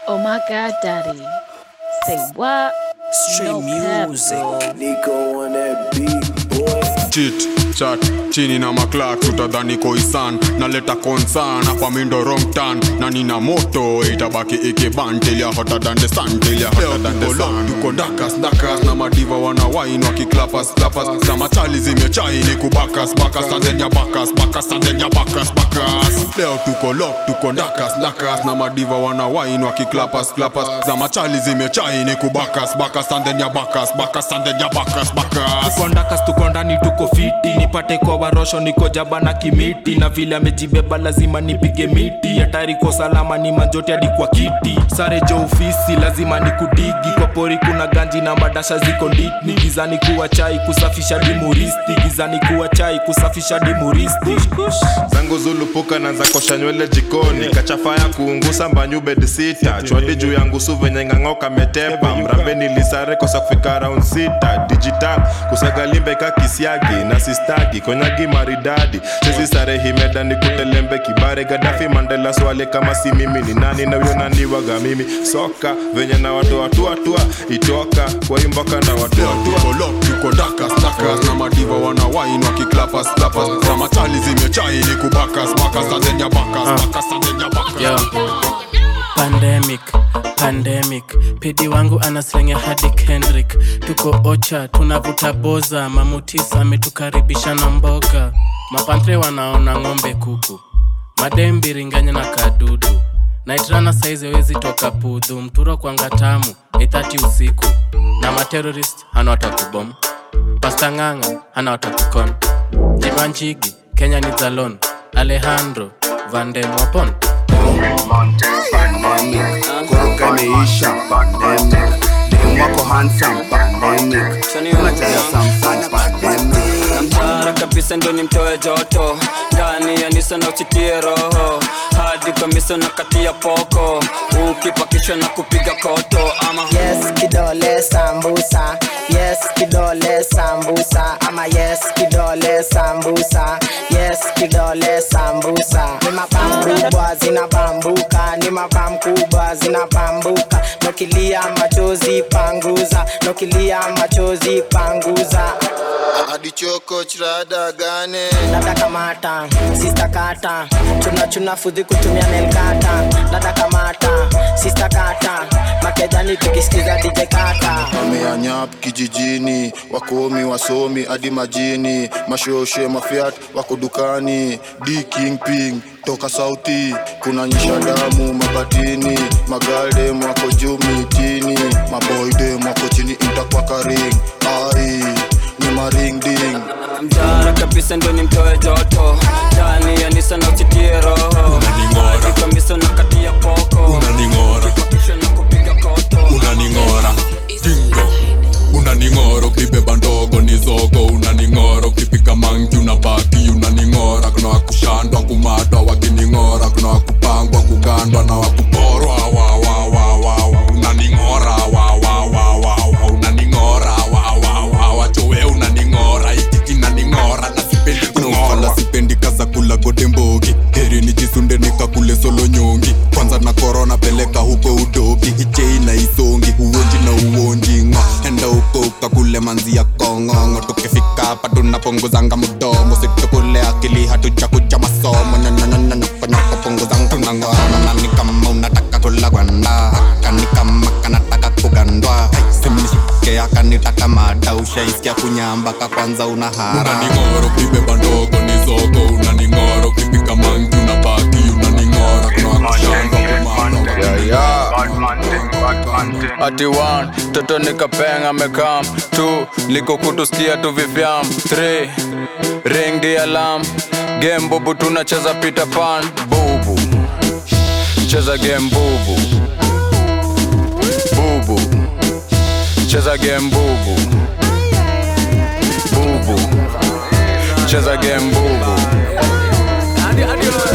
Oh my God, Daddy. Say what? Straight No music. cap, Nico on that beat, boy. Chit, chat, chini na maklak tutadhani koisan. Naleta concern, hapa mindo wrong turn. Na nina moto, itabaki ikiban till ya hotter than the sun, till ya hotter than the sun. Tuko ndakas, na madiva wana wine wakiklapas, klapas. Za machali zimechai ni kubakas, bakas. And then ya bakas, and then ya bakas. Leo tuko lock, tuko ndakas, na madiva wana wine wakiklapas, klapas. Za machali zimechai ni kubakas, and then ya bakas, and then ya bakas. Tuko ndakas, tuko ndani, tuko fiti. Nipate kwa warosho, niko jaba na kimiti. Na vile amejibeba lazima nipige miti. Hatari kwa salama ni manjote hadi kwa kiti. Sare jo ofisi lazima nikudigi. Kwa pori kuna ganji na madasha ziko nditni. Gizani kuwa chai kusafisha dimuristi. Gizani kuwa chai kusafisha dimuristi. Zangu Zulu puka na za kosha nywele jikoni. Kachafaya kuungusa mbanyu bed sita. Chwadi juu yangu su venye ngangoka metepa. Mrambe nilisare kosa kufika round sita. Digital kusaga limbe kakisiagi. Na sistagi konyagi maridadi. Sisi sare himeda ni kutelembe kibare. Gaddafi Mandela swale kama si mimi ni nani. Na uyo nani waga mimi. Soka venye na watu atua. Itoka kwa imboka na watu tuko lock, tuko ndakas, na madiva wana wine wakiklapas, klapas. Za machali zimechai ni kubakas, and then ya bakas, and then ya bakas. Yo. Pandemic Pidi wangu anaslenge hadi Kendrick. Tuko ocha, tunavuta boza. Mamutisa ametukaribisha na mboga. Mapantre wanaona ng'ombe kuku. Madembi ringanya na kadudu. Naitrana saizi wezi toka pudhu. Mturo kwa ngatamu 8:30 usiku. Na materrorist hana watakubom. Pasta nganga hana watakukon. Jimanchigi Kenya ni zalon. Alejandro Van Den Wapon. Pandemic, Koga meisha pandemic. Dem wako handsome pandemic. Unachaya Samsung pandemic. Namtara kabisa ndo nimtoe joto. Ndani ya nisa na uchitie roho. Hadi kwa miso na kati ya poko. Ukipakishwa na kupiga koto ama yes kidole sambusa. Yes kidole sambusa. Ama yes kidole sambusa. Yes kidole sambusa. Ni mapam kubwa zinabambuka. Ni mapam kubwa zinabambuka. Nokilia machozi panguza. Nokilia machozi panguza. Adichoko chirada gane Dada kamata, sister kata. Chuna fudhi kutumia nail kata. Dada kamata, sister kata. Makejani tukisikiza DJ kata. Wameanyap kijijini, wakomi wasomi hadi majini. Mashoshe mafiat wako dukani. D-King Ping toka sauti. Kuna nyisha damu mabatini. Magalde mwako juu mitini. Maboyde mwako chini intakwa karing. Ai ni maring ding. Mtara kabisa ndo nimtoe joto. Ndani ya nisa na uchitie roho. Hadi kwa miso na kati ya poko. Unaningora, Ukipakishwa na kupiga koto unaningora, dingo. Unaningora, ukibeba ndogo ni zogo. Unaningora, ukipika mangi unabaki. Unaningora, kuna wakushandwa kumatwa wakiningora. Kuna wakupangwa kugandwa na wakuporwa. Unaningora, unaningora, chowe unaningora. Itiki naningora, na sipendi kungora. Sipendi kaza kula godembogi. Heri nijisunde nikakule solo nyongi. Kwanza na corona peleka huko udogi. Ichei na isongi, uonji na uonji. Enda huko ukakule manzi ya kongo. Tukifika hapa tunapongozanga mudomo. Situkule akili hatuja kuja masomo. Nyoko pongozanga tunangona. Nani kama unataka kula gwanda. Kani kama kanataka kugandwa. Simnishike akanitaka mada. Ushaisikia kunyambaka kwanza unahara. Unaningoro kibeba ndogo ni zogo. Unaningoro kipika mangi unabaki. Unaningoro kuna wakushanga kumano. Ati 1, toto nikapenga mekam 2, liko kutusikia tu vifyam 3, ring the alarm. Game bubu tunacheza Peter Pan. Bubu cheza game bubu. Bubu cheza game bubu. Bubu cheza game bubu.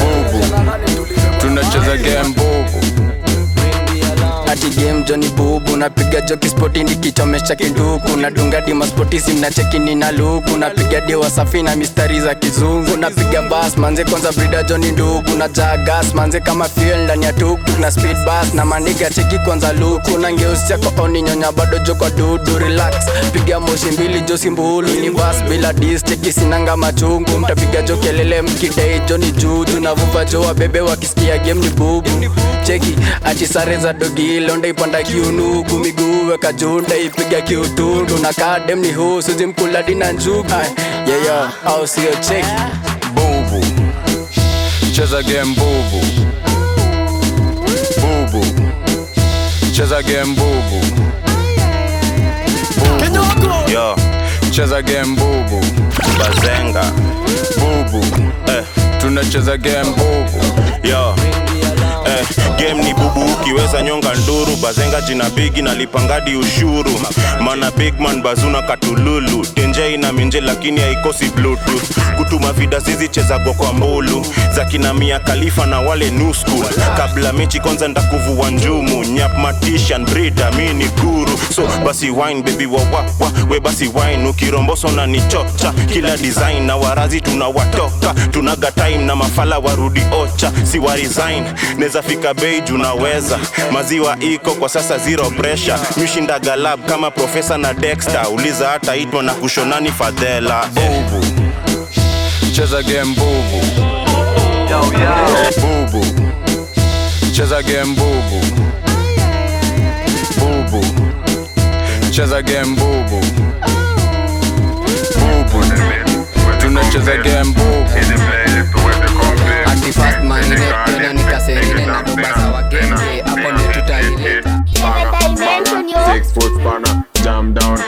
Bubu tunacheza game bubu. Ati game Johnny bubu napiga joki spoti nikichomesha kinduku, nadunga dima spoti simna cheki nina luku, napiga dewa safi na mistari za kizungu, napiga bass manze kwanza brida Johnny nduku, na jagas manze kama fuel ndani ya tuktuk, na speed bass na maniga cheki kwanza luku, na ngeusi yako oni nyonya bado joko dudu relax, piga moshi mbili josi mbulu ni bass bila dis cheki sinanga machungu, mtapiga jokelele mkidai Johnny juju, na vuva joa bebe wakisikia game ni bubu, cheki ati sare za dogi londe ipanda kiunuku, miguu weka junda ipiga kiutundu, na kadem ni huu suzi mkula dina njugu, yeah au siyo cheki bubu cheza game bubu bubu cheza game bubu bubu yo cheza game bubu bazenga bubu tunacheza game bubu yo game ni bubu ukiweza nyonga nduru, bazenga jina bigi na lipangadi ushuru, mana big man bazuna katululu, tenje ina minje lakini haikosi bluetooth, kutuma vida zizi cheza kwa mbulu, za kina Mia Khalifa na wale new school, kabla mechi kwanza ndakuvuwa njumu, nyap matishan brida mini guru, so basi wine baby wa we basi wine, ukiromboso na nichocha, kila design na warazi tunawatoka, tunaga time na mafala warudi ocha, si wa resign, neza fika beige unaweza, maziwa iko kwa sasa zero pressure, mishinda galab kama professor na Dexter, uliza hata itwa na kushonani fadhela bubu cheza game bubu bubu cheza game bubu bubu cheza game bubu bubu tunacheza game bubu ati fast money tena nikaserine na dobaza wa game hapo ndio tutalileta 6 foot spanner jam down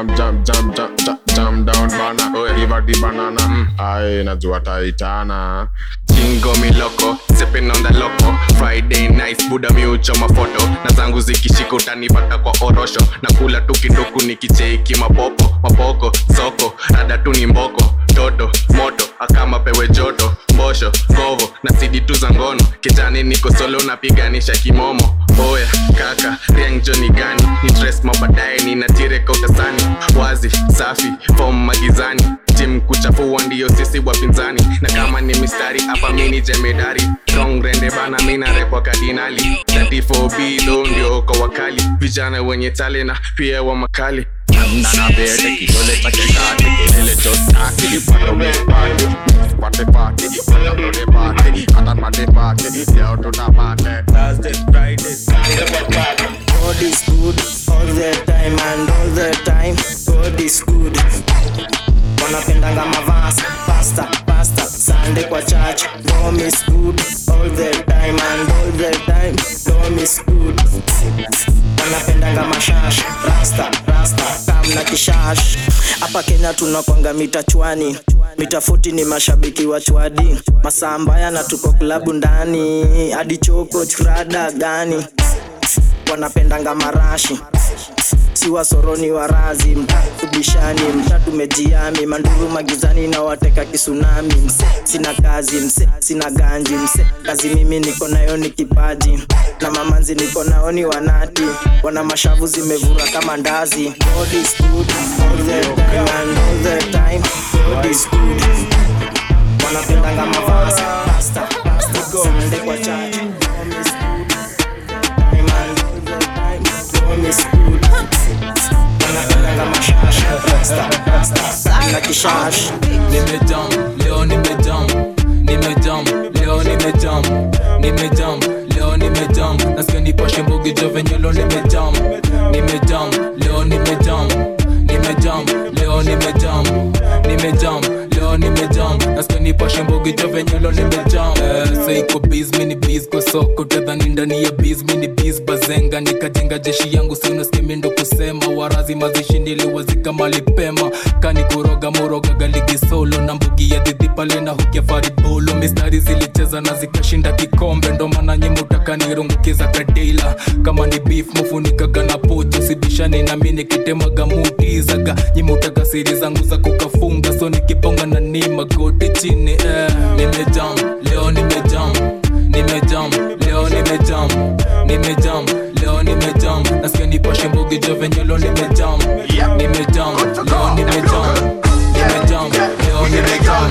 jam down bana give the banana ai najua taitana Jingo miloko, sipping on the loco. Friday nights, Buddha miucho mafoto. Na zangu zikishika utanipata kwa orosho. Na kula tu kidoku nikicheki mapoko, soko, rada tu ni mboko. Toto, moto, akama pewe joto. Mbosho, govo, na sidi tu za ngono. Kijani niko solo napiganisha kimomo. Boya, kaka, riang Johnny gani. Ni dress mabadaye ni natire kautasani. Wazi, safi, form magizani. Team kuchafua ndiyo sisi wapinzani. Na kama ni mistari hapa mini jemedari. Strong rende bana mina repo kadinali. 34B do ndio kwa wakali. Vijana wenye talena pia wa makali. Nana bete kidole pachekate kelele chotake Ipato me party party Katan mate party Leo tunapate Thursday, Friday, Saturday God is good all the time and all the time God is good Wanapendanga mavasi Pasta Sunday kwa church God is good all the time and all the time God is good Wanapendanga mashash Rasta kamna kishash hapa Kenya tunakwanga mitachwani mitafuti ni mashabiki wa chwadi masambaya na tuko klabu ndani hadi choko churada gani wanapendanga marashi siwa soroni warazi mtatu bishani mtatu mejiami manduru magizani na wateka kisunami mse sina kazi mse sina ganji mse kazi mimi niko nayo ni kipaji na mamanzi niko nao ni wanati wana mashavu zimevura kama ndazi God is good all the time and all the time God is good wanapendanga mavazi pasta Sunday kwa church God is good wanapendanga mashash na kishash nimejam leo nimejam leo nimejam nasikia nipashe mbogi jo venye leo nimejam leo nimejam nasikia nipashe mbogi jo venye leo nimejam seiko biz mini biz kwa soko tadhani ndani ya biz mini biz bazenga nikajenga jeshi yangu sino skimi ndo kusema warazi mazishi niliwazika malipema kani kuroga moroga galigi solo na mbugi ya dhidhi pale na hukia faribolo mistari zilicheza na zikashinda kikombe ndo maana nyemutaka nirungukiza kadeila kama ni beef mufunikaga na pocho sibishani na mini kitemaga mutizaga nyemutaka siri zangu za kukafunga so nikiponga na ni magoti chini nimejam leo nimejam nasikia nipashe mbogi jo venye leo nimejam leo nimejam leo nimejam leo nimejam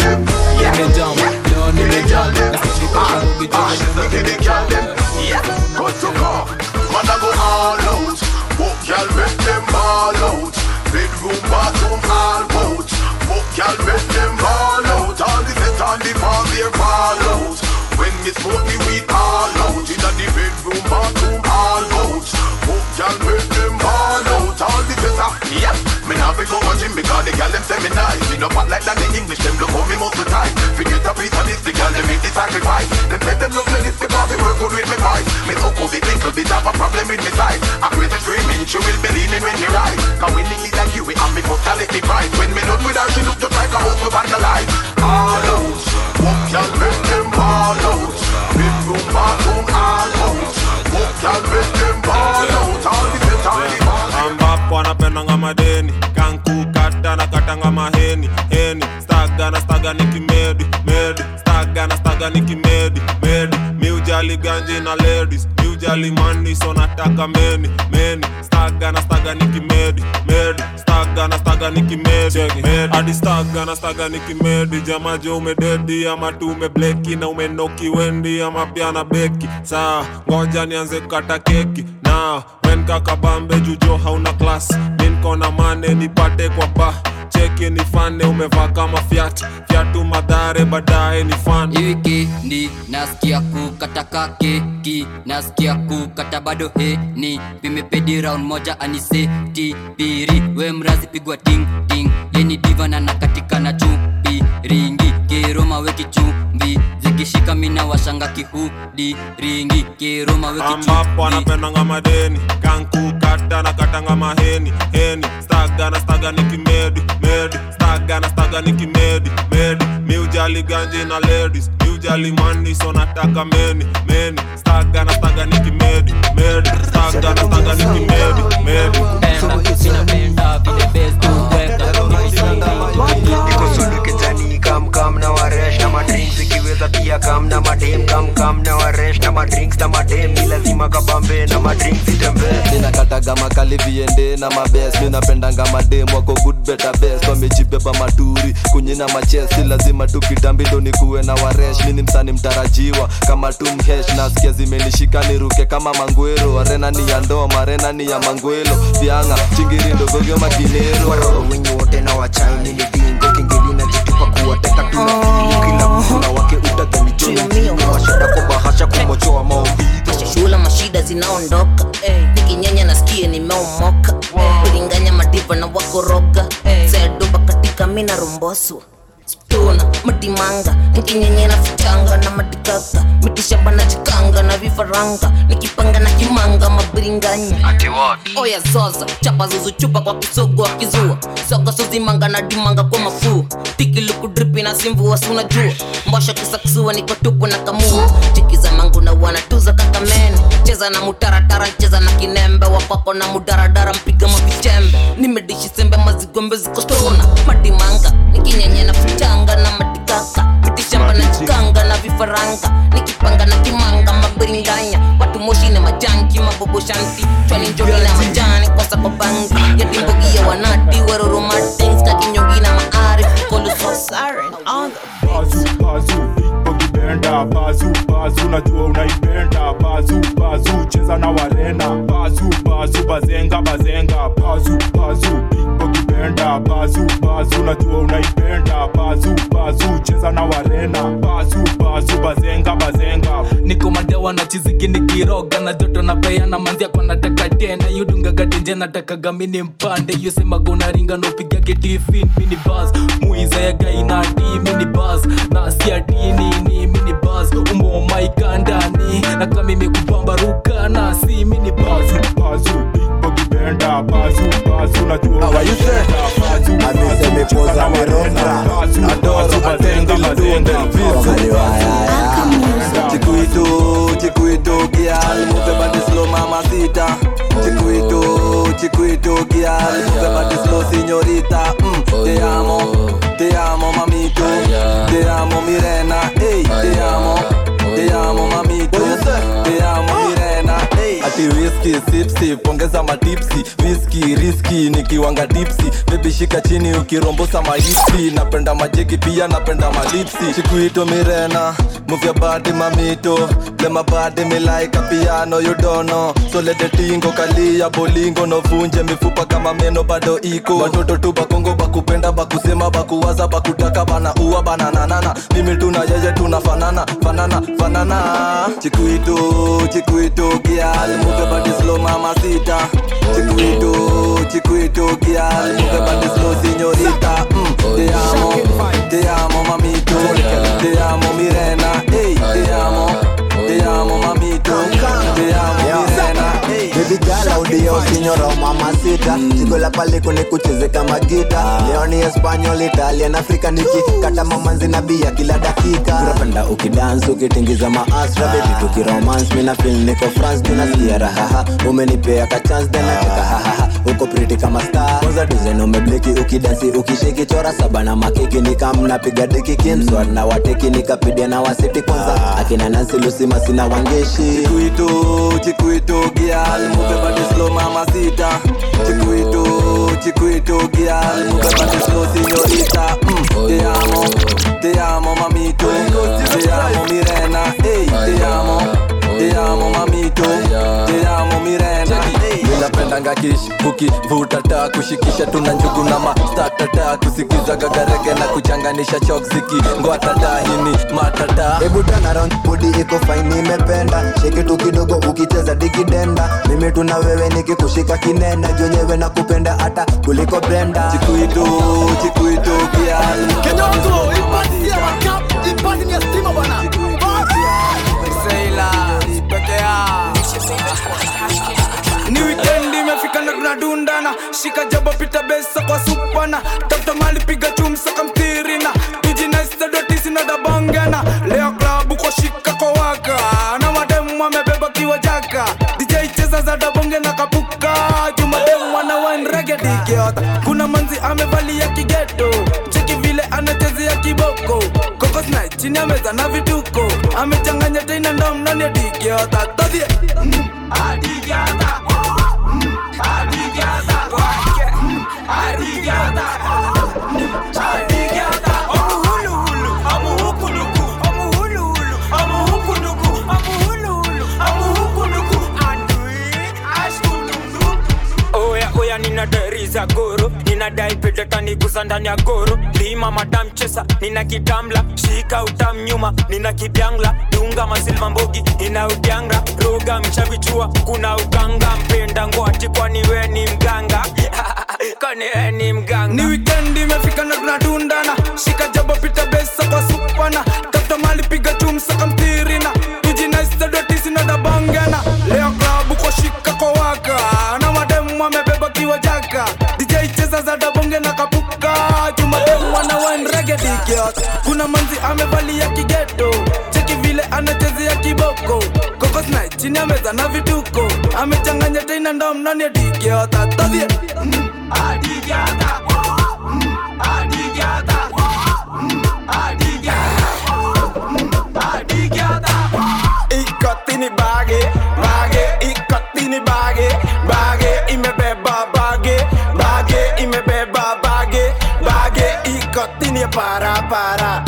nasikia nipashe mbogi jo venye leo nimejam good to go. Man I go all out. Book y'all make them all out. Bedroom, bathroom, all out. Book y'all make them all out. All the set on the farm, they fall out. When me smoke the weed all out. In the bedroom, bathroom, all out. Book y'all make them all out. All the set on, yep. Me now be go watching because the girl them say me nice. Me no part like that the English, them look how me most of the time. Forget a piece of this, the girl them make the sacrifice. Them say them look me this because they work good with me voice. Me so cool, the little bit of a problem with me size. I create a screaming, she will be leaning when you rise. Cause we need like you, we have me totality price. When me done with her, she look just like a house we vandalize. All out, walk y'all make them all out. Bedroom, bathroom, all out. Walk y'all make them all out. All the set on the ball. Ambapo anapendanga madeni kanku kata na katanga maheni heni staga nikimedi medi staga nikimedi medi mi ujali ganji na ladies mi ujali money so nataka meni staga nikimedi medi staga nikimedi medi hadi staga nikimedi jama jo umededi ama tu umebleki na umenoki wendi ama pia na beki saa ngoja nianze kukata keki na when kakabambe jujo hauna class ninko na mane nipate kwa ba cheki ni fane umevaa kama fiatu madhare baadaye ni fan wiki ni nasikia kukata keki nasikia kukata bado ni pimepedi round moja aniseti piri we mrazi pigwa ting ting yeni diva na nakatika na chupi ringi kiroma weki chumbi zikishika mina washanga kihudi ringi kiroma weki chumbi ambapo anapendanga madeni kanku kata na katanga maheni heni staga nikimedi medi staga nikimedi medi mi ujali ganji na ladies mi ujali money so nataka meni staga nikimedi medi staga nikimedi medi penda vile best niko solo kijani kam na waresh na madrinks ikiweza pia kam na madem kam na waresh na madrinks na madem ni lazima kabambe na madrinks itembe ninakataga makali viende na mabest mimi napendanga madem wako good better best wamejibeba maturi kunyina machesi lazima tukitambi ndo nikuwe na waresh mimi msani mtarajiwa kama tumhesh nasikia zimenishika niruke kama mangwero arena ni ya ndoma arena ni ya mangwelo vianga chingiri ndogogyo makinero waroro wenye wote na wachaini ni dingo kingeli na jitupa kuwateka tunafili kila mtu na wake utadhani chumi mashada kwa bahasha kumochoa maombi shula mashida zinaondoka nikinyanya nasikie nimeomoka kulinganya madiva na wakoroga sedoba katika mina romboswa stona matimanga nikinyenye na fitanga na matikaka mitishamba na chikanga na vifaranga nikipanga na kimanga mabiringanya ati what oya zoza chapa zuzu chupa kwa kisogo akizua soga sozimanga na dimanga kwa mafua tiki luku dripi na simvua sunajua mbosha kisaksuwa niko tupu na kamua chikiza mangu na wanatuza kakamene cheza na mutaratara cheza na kinembe wapako na mudaradara mpiga mavichembe nimedishi sembe mazigombe ziko stona matimanga nikinyenye na fitanga na matikaka mitishamba na chikanga na vifaranga nikipanga na kimanga mabiringanya watu moshi na majanki mabobo shanti chwani njoli na majani kosa kwa bangi ya dimbogia wanati waroro martins kakinyongi na maarifu kolo so siren on the bazu benda bazu najua unaipenda bazu cheza na warena bazu bazenga bazu benda bazu najua unaipenda bazu cheza na warena bazu bazenga niko madewa na chiziki nikiroga na joto na pea na manzia kwa nataka tena yudunga gatenje nataka gamini mpande yosema gona ringa no piga kitifin mini buzz muiza ya gaina di mini buzz na sia dini mini buzz umo maikandani na kama mimi kupamba ruka na si mini buzz benda bazu najua how are you say amesema poza merona adoro bazenga Chiquito girl, move body slow mamacita. Chiquito girl, move body slow señorita. Te amo mamito, te amo mi reina, hey, te amo mamito, te amo mi reina, hey. Ati whisky sipsi pongeza matipsi whisky riski nikiwanga tipsi baby shika chini ukirombosa mahipsi napenda majeki pia napenda malipsi chikuito mirena move your body mamito let my body me like a piano you don't know so let the tingo kalia bolingo no vunje mifupa kama meno bado iko watoto tu bakongo bakupenda bakusema bakuwaza bakutaka bana uwa bana nanana mimi tuna yeye tunafanana fanana chikuito girl move your body slow mama sita chikuito girl move your body slow señorita te amo mamito te amo mirena hey te amo mamito te amo mirena hey baby girl audio signora mamacita chico la pale kune kucheze kama gita leo ni Espanyol Italian African nikikata mamanzi na bia kila dakika unapenda ukidance ukitingiza maasra baby tukiromance mimi na feel niko France tunasikia raha umenipea ka chance then nataka haha uko pretty kama star kwanza design umebleki ukidance ukishiki chora saba na makeki nikamnapiga deki kimswat na wateki nikapidia na wasiti kwanza akina Nancy Lucy masina wangeshi chikuito girl move your body slow mama sita chikuito girl move your body slow señorita te amo mamito te amo mirena hey te amo mamito te amo mirena ninapendanga kish kukivuta taa kushikisha tuna njugu na mastatata kusikiza gagarege na kuchanganisha choksiki ngwatata hini matata hebu turn around body iko fine nimependa shake tu kidogo ukicheza dikidenda mimi tuna wewe nikikushika kinena jonyewe na kupenda hata kuliko Brenda chikuito girl kidogo ipati ya makap ipati ni stima bwana Seila pekea ni weekend imefika na tunadundana shika jabo pita besa kwa supana tafuta mali piga chumsa kamtirina tujinaista dotisi na dabangana leo klabu kwa shika kwa waka na mademu wamebeba kiwa jaka DJ cheza za dabonge na kapuka jumademu wana wine reggae dikiota kuna manzi amevalia kigeto cheki vile anachezea kiboko Kokos night chini ya meza na vituko amechanganya tena ndom ndani ya dikiota todie adigiata Oya nina deriza goro nina dai pete tani kusandani ya goro lima madam chesa nina kitamla shika utam nyuma nina kibyangla dunga masilma mbogi ina udyanga roga mchavichua kuna uganga mpenda ngwati kwani we ni mganga kwani we ni mganga ni weekend imefika na tunadundana shika jabo pita besa kwa supana tafuta mali piga chumsa kamtirina tujinaista dotisi na dabangana leo klabu kwa shika kwa waka na mademu wamebeba kiwa jaka DJ cheza za dabonge na kapuka jumademu wana wine reggae dikiota kuna manzi amevalia kigeto cheki vile anachezea kiboko Kokos night chini ya meza na vituko amechanganya tena ndom ndani ya dikiota todie adigiata ikotini bage ikotini bage imebeba bage imebeba bage ikotini para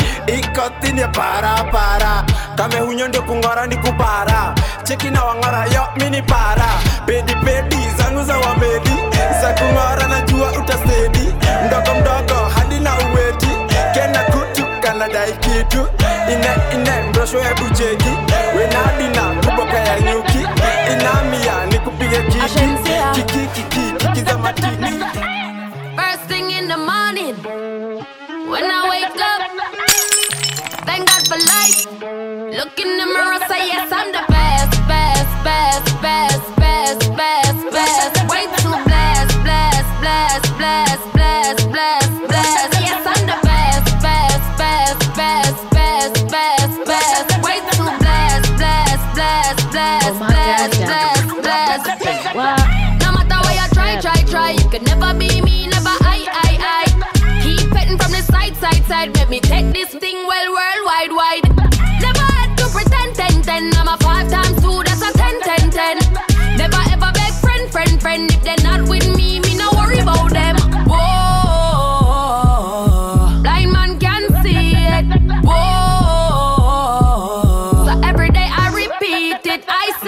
kame hunyo ndio kungora ni kupara cheki na wangora yo mini para pedi zangu za wamedi za kungora na jua utasedi mdogo hadi na uweti kena kutu kanadai kitu ine mbrosho hebu cheki wenadina kuboka ya nyuki inamia ni kupige kiki za matini. First thing in the morning when I wake up, thank God for life. Look in the mirror, say yes, I'm the best. Way too blessed. Yes, I'm the best. Way too blessed. No matter what you try, you can never be me, never I. Keep petting from the side, make me take this thing well worldwide. Never had to pretend, 10. I'm a 5 times 2, that's a 10. Never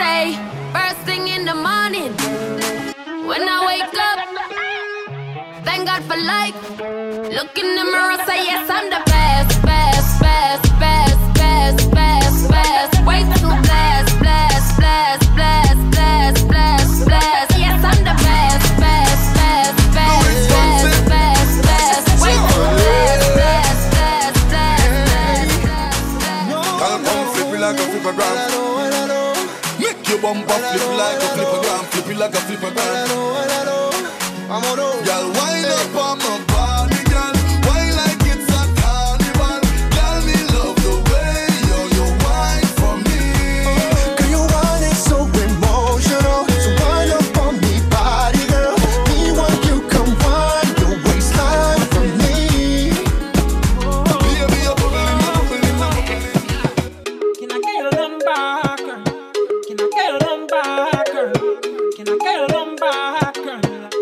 say first thing in the morning when I wake up. Thank God for life. Look in the mirror, say yes, I'm the best, best, best, best, best, best, best. Way too blessed, blessed, blessed, blessed, blessed, blessed, blessed. Yes, I'm the best, best, best, best, best, best, best. Way too blessed, blessed, blessed, blessed, blessed. I'll come flip it like a flippergram. Make your bumper flip like a flippergram. Flip it like a flippergram. Y'all wind up on my body, girl. Why like it's a carnival? Girl, me love the way you wine for me. Girl, you want it so emotional. So wind up on me, body, girl. Me want you come wind your waistline for me. Baby, you're bubbling, bubbling, bubbling. Can I get your number, girl? Can I get your number, girl? Can I get your number, girl?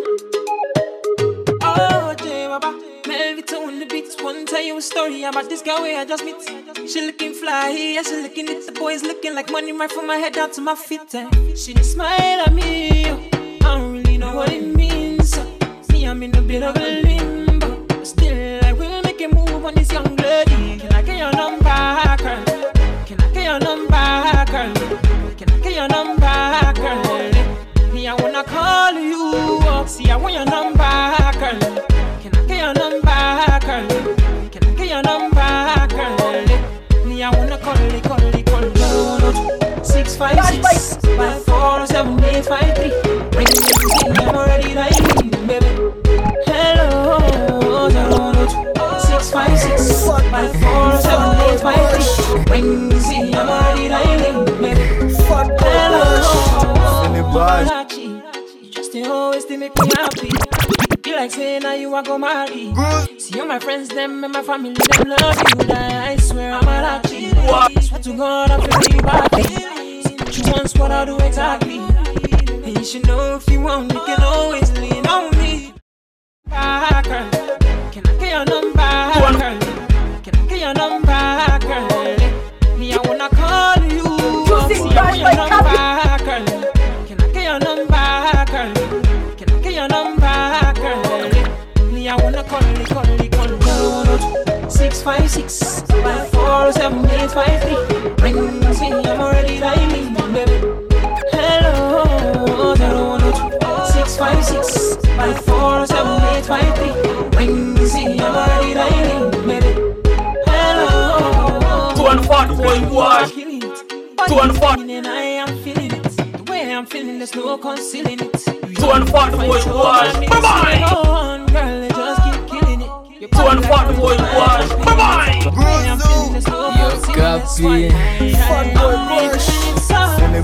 One tell you a story about this girl where I just met. She looking fly, yeah, she looking at the boys looking like money right from my head down to my feet. She just smile at me, I don't really know what it means. See, I'm in a bit of a limbo, but still I will make a move on this young lady. Can I get your number, girl? Can I get your number, girl? Can I get your number, girl? Me, I wanna call you up. See, I want your number, girl. Can I get your number, girl? Can I get your number, girl? Me, I wanna call it. 656 5407 853. Ring me, I'm already lying, baby. Hello, 656 5407 853. Ring me, I'm already lying, baby. Hello, you just always to make me happy. You like saying now you are go marry. See all my friends, them and my family, them love you. I swear I'm a lucky. Swear to God I'm feeling badly. See what you want, what I do exactly. And you should know if you want, you can always lean on me. Girl, can I get your number, girl? Can I get your number, girl? Me, I wanna call you. See I want your number, girl. Can I get your number, girl? Can I get your number, girl? Me, I wanna call it. 656 5407 853. Ring me, I'm already dialing, baby. Hello, 656 5407 853. Ring me, I'm already dialing, baby. Hello, 240 240. And I am feeling it. The way I'm feeling, there's no concealing it. 240 boys wash. Bye-bye. Girl, just keep killing it. 240 boys wash. Bye-bye. Yo, copy. Can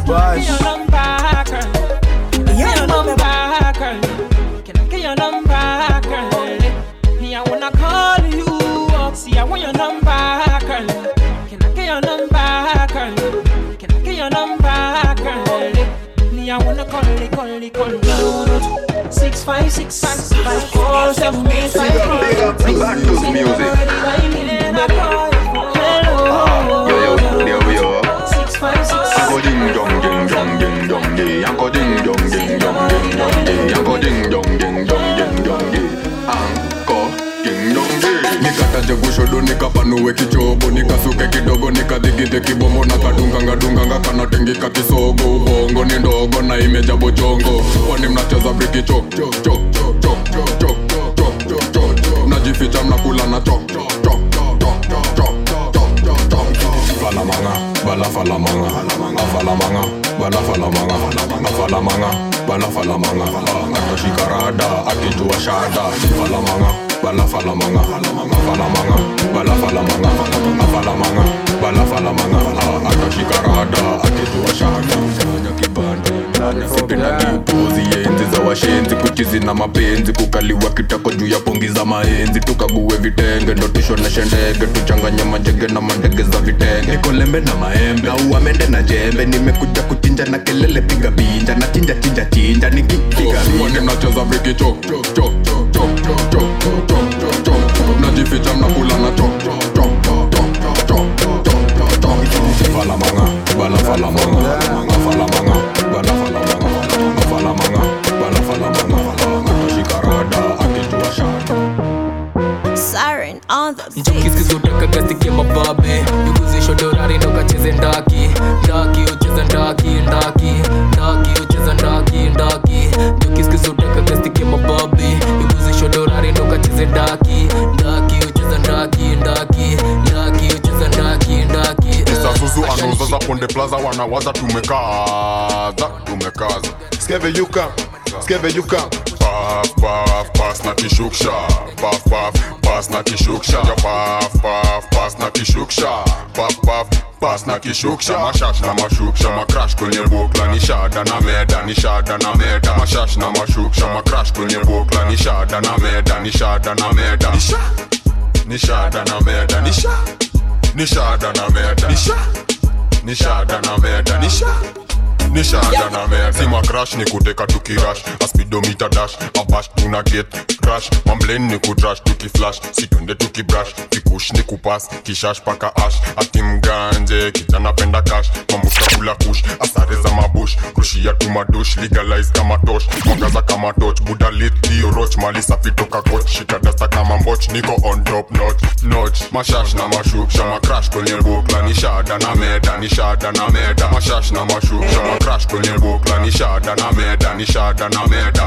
I get your number, girl? Me, I wanna call you up. See, I want your number, girl. Can I get your number, girl? Can I get your number, girl? Me, I wanna call it. 656 5407 853. Yo. 656. Yanko ding dong ding dong ding dong ding. Yanko ding dong ding dong ding dong ding. Yanko ding dong ding dong ding dong ding. Anko ding dong ding. Nikataje kushodo nikapanue kichobo, nikasuke kidogo nikadhigidhe kibomo, nakadunganga kanatengika kisogo. Ubongo ni ndogo na imeja bochongo. Kwani mnacheza briki chok mnajificha mnakula na chok falamanga bala falamanga afalamanga bala falamanga afalamanga bala falamanga akashikarada akijua shada falamanga bala falamanga afalamanga bala falamanga afalamanga bala falamanga akashikarada akijua shada kibanda nasipenda kipozi enzi za washenzi kuchizi na mapenzi kukaliwa kitako juu ya pongi za maenzi tukague vitenge ndotisho na shendege tuchanganya majege na mandege za vitenge niko lembe na maembe na uamende na jembe nimekuja kuchinja na kelele piga binja na chinja nikipiga wani mnacheza briki chok najificha mnakula na chok falamanga bala falamanga wanawaza tumekaza skeve yuka paf paf pas na kishuksha paf paf pas na kishuksha ya paf paf pas na kishuksha paf paf pas na kishuksha mashash na mashuksha makrash kwenye bukla ni shada na meda mashash na mashuksha makrash kwenye bukla ni shada na meda ni shada na meda ni shada na meda ni shada na meda si makrash ni kuteka tukirash aspidomita dash abash tuna get crash mamblen ni kutrash tukiflash situnde tukibrush vikush ni kupas kishash paka ash atimganje kijana penda cash mamushka kula kush asare za mabush rushia tumadush legalize kama tosh mwangaza kama torch buda lit hiyo roach mali safi toka coach shika dasta kama mboch niko on top notch mashash na mashuksha makrash kwenye bukla ni shada na meda mashash na mashuksha makrash kwenye bukla ni shada na meda ni shada na meda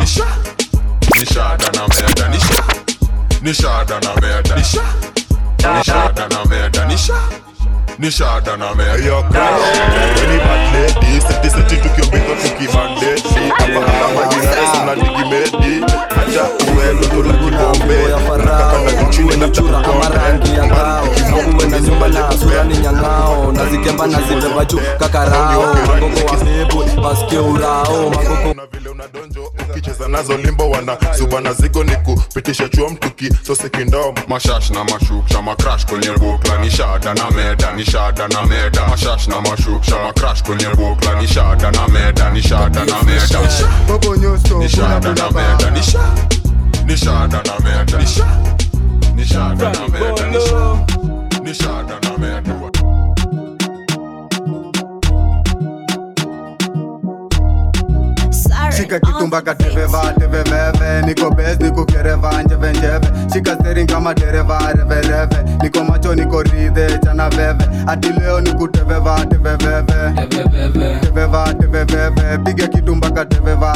yo crash any bad lady seti tukiombeza tukimande hapa majina na digimedi acha uwelo tola kibombe kaka kuchini na chura kama rangi ya ngao uwe na nyumba na sura ni nyangao nazikemba nazibeba juu kakarao magoko wa pepo paske urao magoko na vile unadonjo ukicheza nazo limbo wana zuba na zigo niku pitisha chuo mtuki so sekindom mashash na mashuksha makrash kwenye bukla ni shada na meda mashash na mashuksha makrash kwenye bukla ni shada na meda bobo nyosto ni shada na meda ni shada na meda Shika kitumbaka teveve niko bez niko kereva njeve shika steering kama dereva reve niko macho niko ridhe chana veve ati leo nikuteveva teveve piga kitumbaka teveva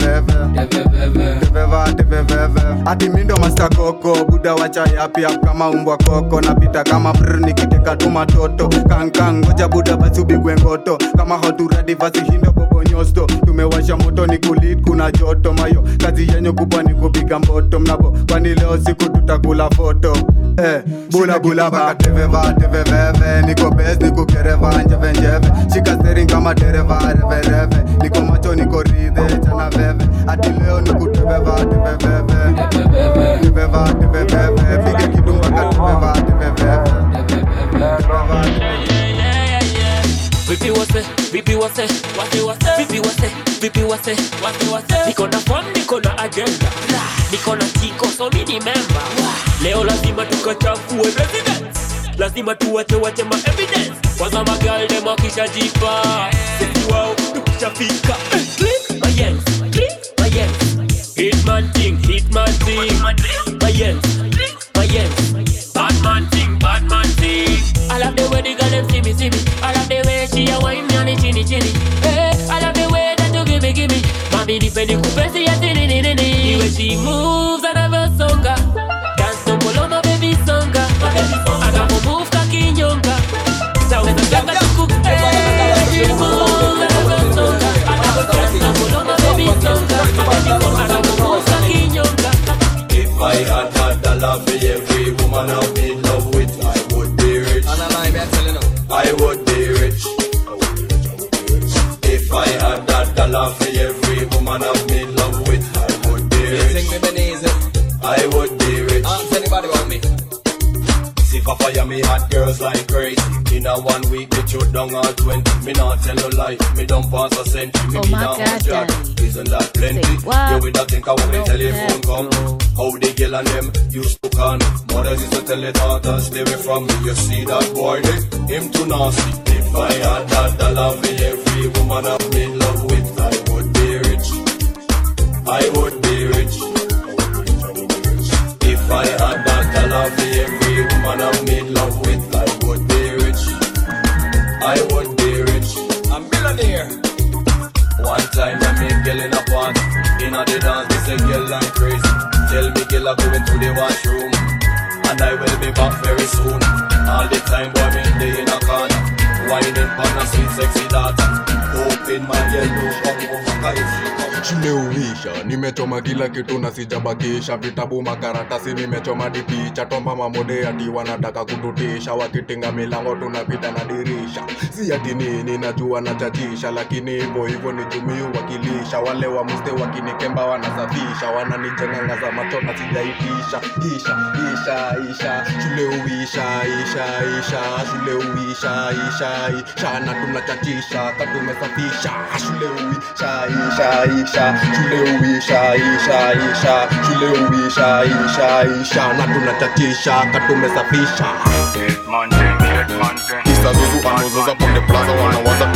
ati mindo master koko buda wacha yapi kama umbwa koko napita kama brr nikiteka tu matoto kang ngoja buda basi ubigwe ngoto kama hotu ready basi hindo bobo nyosto tumewasha moto ni kulit kuna joto mayo kazi yenye kubwa ni kupiga mboto mnapo kwani leo siku tutakula foto bula baka teveve niko bez niko kereva njeve shika steering kama dereva reve niko macho niko ridhe chana veve ati leo nikuteveva teveve piga kidumba kateveva Vipi wase niko na fun, niko na agenda, niko na tiko so mini member. Leo lazima tukachafue residence, lazima tuwache ma evidence. Kwanza magal dem wakishajipa sisi wao tukishafika click my yanks hitman thing my yanks bad man thing. I love the way the girl them see me. I love the way she a wine me on the chinny. I love the way that you give me. Mami dipende kupesi ya tini. The way she moves I never songa. Dance no polo my baby songa. I got mo move kakinyonga. Taweza janga tuku. She moves I never songa. Dance no polo my baby songa. I got mo move kakinyonga. If I had the love for every woman I've made love with, I would be rich. I would be rich. If I had that dollar for every woman I've made love with, I would be rich. I would be rich. Ask anybody want me? See for fire me hot girls like crazy. In a 1 week they shoot down all 20. Me not tell no lie, me don't pass a century. Me be down on track, isn't that plenty? You with that think I want the telephone come. How the girl and them used to con. Mothers used to tell the daughters stay away from me. You see that boy there, him too nasty. If I had that dollar for every woman I've made love with, I would be rich. I would be rich. If I had that dollar for every woman I've made love with, I would be rich. I would be rich. I'm millionaire. One time I made girl in a party. In a the dance, they say girl like crazy. Tell me girl I'm going to the washroom, and I will be back very soon. All the time boy me in a corner. whining on a sweet sexy daughter. Open my yellow, come over, guys. Nimeuisha, nimechoma kila kitu na sijabakisha. Vitabu makaratasi nimechoma dipicha. Tomba mamode ati wanataka kututisha. Wakitinga milango tunapita na dirisha. Si ati nini najua nachachisha, lakini hivyo ni jumiu wakilisha. Wale wa muste wakinikemba wanasafisha. Wananijenga za macho na sijaitisha. Isha shule uisha, shule uisha, na tunachachisha katumesafisha. Shule uisha, shule uisha, na tunachachisha katumesafisha. Kisa zuzu anozoza ponde plaza wanawaza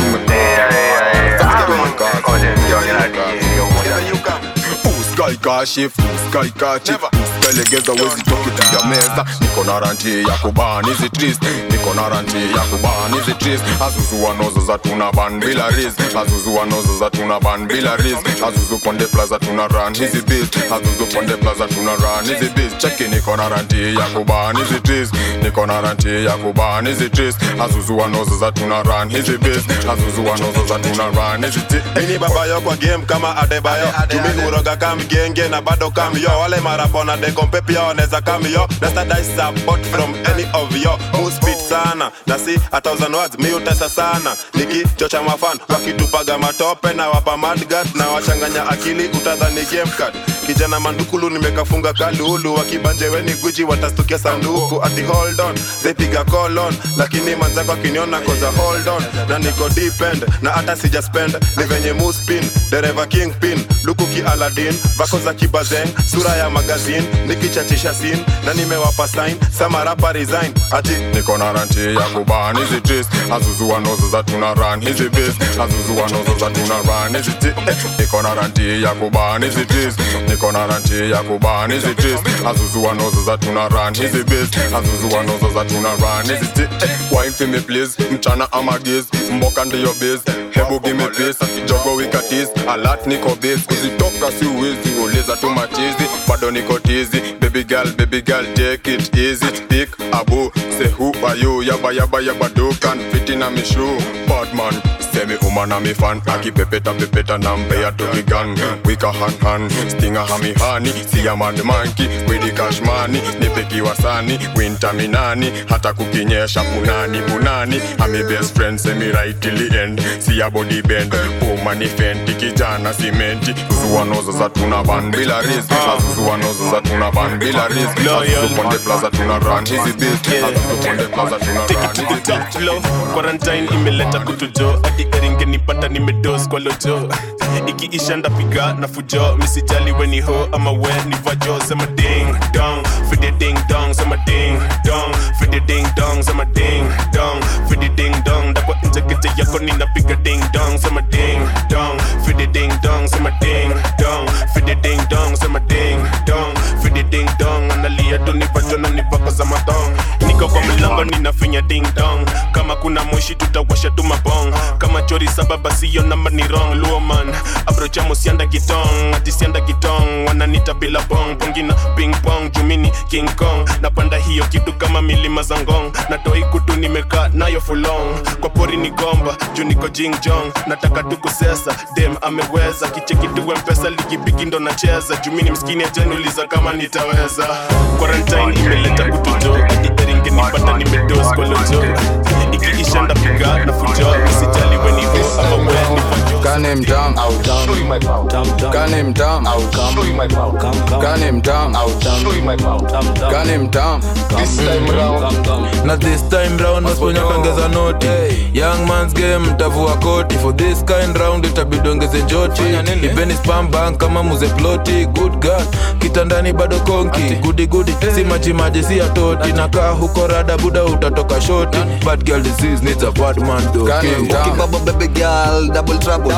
Sky car shift, sky car chip. Legeza wezi toki tuya meza. Niko na ranti ya kubani hizi trees. Niko na ranti ya kubani hizi trees. Azuzu wanozo za tuna ban bila riz. Azuzu wanozo za tuna ban bila riz. Azuzu ponde plaza tuna run hizi beat. Azuzu ponde plaza tuna run hizi beat. Cheki niko na ranti ya kubani hizi trees. Niko na ranti ya kubani hizi trees. Azuzu wanozo za tuna run hizi beat. Azuzu wanozo za tuna run hizi beat. Mini baba yo kwa game kama Adebayo. Tumi uroga kama genge na bado kama yo. Wale marapona deko mpepi yo neza kama yo. That's a dice support from any of yo. Move speed sana na si 1,000 words mi utesa sana. Niki chocha mafan wakitupaga matope na wapa madgat na wachanganya akili utadhani game card. Kijana mandukulu nimekafunga kalulu. Wakibanje weni guji watastukia sanduku. Ati hold on, zepiga call on. Lakini manzako kiniona koza hold on. Na niko depend, na ata sija spend. Ni venye muspin, dereva kingpin. Luku ki Aladdin, vako za kibazeng. Sura ya magazine, nikichachisha scene. Na nimewapa sign, sama rapa resign. Ati niko na ranti ya kubani hizi trees. Azuzu wanozo za tuna run hizi beats. Azuzu wanozo za tuna run hizi trees. Niko na ranti ya kubani hizi trees. Niko na ranti ya kubani hizi trees. Azuzu wanozo za tuna run hizi beats. Azuzu wanozo za tuna run hizi trees. Wine for me please, mchana ama giz. Mboka ndiyo biz, hebu give me peace. Jogo wikatis, alat niko biz. Kuzitoka si uwizi, uliza tu machizi. Bado niko tizi, baby girl take it easy. Pick abu, say who are you? Yaba do can fit in a me shoe. Bad man, say me umana me fan. Aki pepeta na mpea to the gang. Wika hand, stinger hami honey. See a mad monkey, with the cash money. Nipeki wasani, winter minani. Hata kukinyesha punani. I'm my best friend, say me right till the end. See a body bend, money fenti. Kijana simenti, Azuzu wanozo za tuna ban bila riz. Azuzu wanozo za tuna ban bila riz. Azuzu ponde plaza tuna run hizi beat. Azuzu ponde plaza tuna run hizi beat. Flow, quarantine imeleta kutujo. Adi eringe nipata nimedoze kwa lojo. Ikiisha ndapiga na fujo. Misijali weni ho ama we ni vajo. Sema ding dong, fidi ding dong. Sema ding dong, fidi ding dong. Sema ding dong, fidi ding dong. Dakwa injekete yako ninapiga ding dong. Sema ding dong, fidi ding dong. Sema ding dong, fidi ding dong. Sema ding dong, fidi ding dong. Analia tu ni vajo na ni bako za matong. Niko kwa mlango ninafinya ding dong. Kama kuna moshi tutawasha tu mabong. Kama chori sababa siyo namba ni wrong. Luo man, abrocha mo sianda gitong. Ati sianda gitong, wananita bila bong. Pongina ping pong, jumini King Kong. Napanda hiyo kitu kama milima za ngong. Natoi kutu nimeka nayo for long. Kwa pori ni gomba, juu niko jing jong. Nataka tu kusesa, dem ameweza. Kicheki tu mpesa, ligi bigi ndo nacheza. Jumini mskini ajenuliza kama nitaweza. Quarantine imeleta kutujo. Adi eringe nipata nimedoze kwa lojo. Ikiisha ndapiga na fujo. Misijali weni ho ama we ni vajo. Gun him down, show you my power. Gun him down, show you my power. Gun him down, show you my power. Gun him down. This time round, na this time round masponya kangeza noti. Young man's game mtavua koti. For this kind round itabidi ongeze joti. Ipeni spam bank kama muze ploti. Good girl, kitandani bado konki. Goody, si maji si atoti. Nakaa huko rada buda utatoka shoti. Bad girl disease needs a bad man though. Kibabo baby girl, double trouble.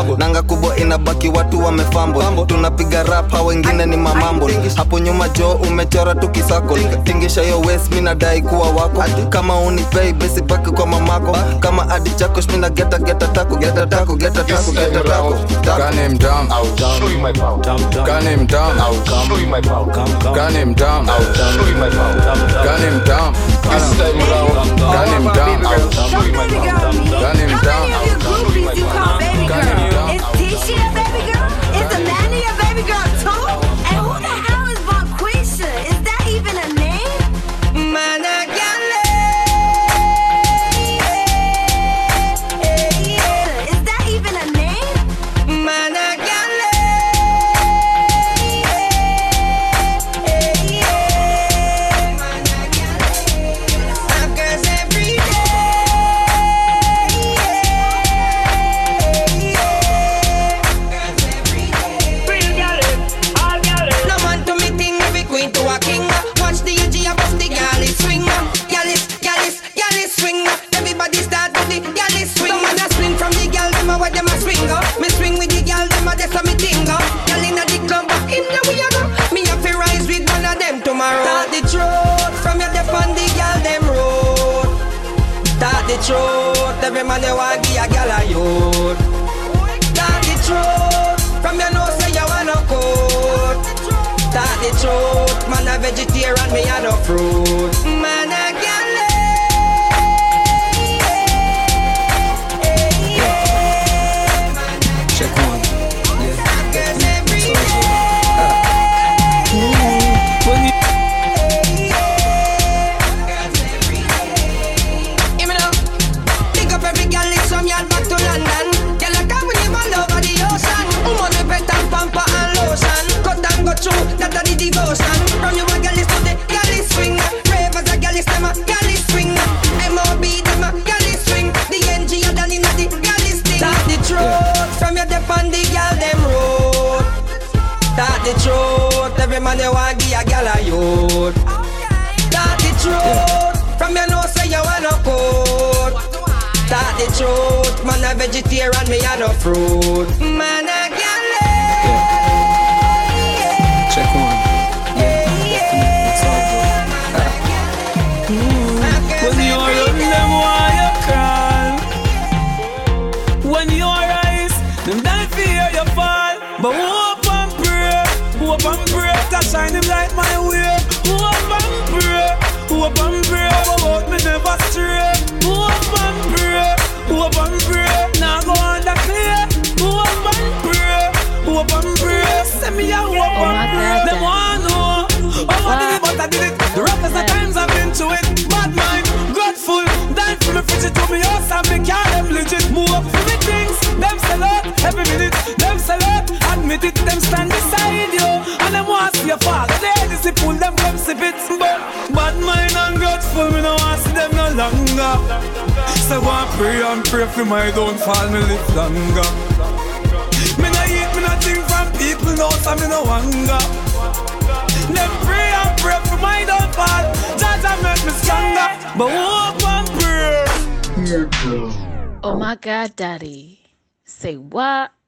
nanga kubwa inabaki watu wamefambo. Tunapiga rap hao wengine ni mamambo. Hapo nyuma jo umechora tukisako. Tingisha yo west mina dai kuwa wako. Kama unipay basi paki kwa mamako. Kama adi chako mina geta tako. Gun him down, show you my power. Gun him down, show you my power. Gun him down, show you my power. Gun him down, this time round. Gun him down, show you my power. Gun him down, show you my power. Gun him down. Is Tisha a baby girl? Is Amanda a baby girl too? And who the hell is Bonquisha? Is that even a name? Man, I got Is that even a name? Man, I got every man you want give a gal a youth. Talk the truth, from your nose say you want no coat. Talk the truth, man a vegetarian, me a no fruit. Man a gal check one. That the devotion. From you a galley to the galley swing. Brave as a galley stemmer, galley swing. MOB them a galley swing. The NG a done in the galley sting. Talk the truth, from you dep on the gal them road. Talk the truth, every man you want give a gal a youth. Talk the truth, from you know say you want no coat. Talk the truth, man a vegetarian, me a no fruit. Man a galley. Check one. It's all good. When you're young, them why you cry. When you rise, them die fear you fall. But hope and pray, cause shine him light my way. Hope and pray, but me never stray. Hope and pray, now go on the clear. Hope and pray, send me a hope and pray. Them want know, I did it, but I did it. The roughest of times I've been to it. Bad mind, grateful, dying for me, fridge it to me house and me car, them legit. Move up for me things, them sell out every minute. Them sell out, admit it, them stand beside you. And them want to see you fall, they easy pull them come sip it. But bad mind and grateful, me no want to see them no longer. So go and pray for my downfall, me live longer. Me no eat, me no think from people, no, so me no hunger. Them pray for my downfall, Jaja make me stronger. But hope and pray. Oh my God, Daddy. Say what?